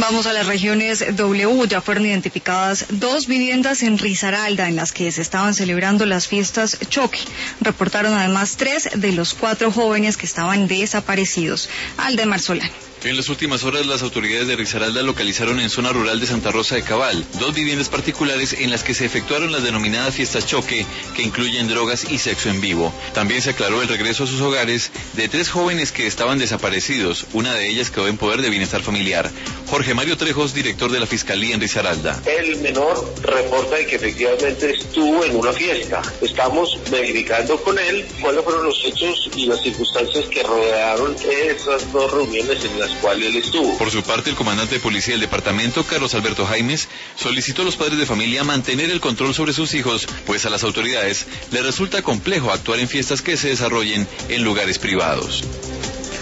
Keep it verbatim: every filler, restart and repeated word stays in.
Vamos a las regiones W. Ya fueron identificadas dos viviendas en Risaralda en las que se estaban celebrando las fiestas Choque. Reportaron además tres de los cuatro jóvenes que estaban desaparecidos. Aldemar Solano. En las últimas horas, las autoridades de Risaralda localizaron en zona rural de Santa Rosa de Cabal dos viviendas particulares en las que se efectuaron las denominadas fiestas choque, que incluyen drogas y sexo en vivo. También se aclaró el regreso a sus hogares de tres jóvenes que estaban desaparecidos. Una de ellas quedó en poder de Bienestar Familiar. Jorge Mario Trejos, director de la Fiscalía en Risaralda. El menor reporta de que efectivamente estuvo en una fiesta. Estamos verificando con él cuáles fueron los hechos y las circunstancias que rodearon esas dos reuniones en las cuales él estuvo. Por su parte, el comandante de policía del departamento, Carlos Alberto Jaimes, solicitó a los padres de familia mantener el control sobre sus hijos, pues a las autoridades les resulta complejo actuar en fiestas que se desarrollen en lugares privados.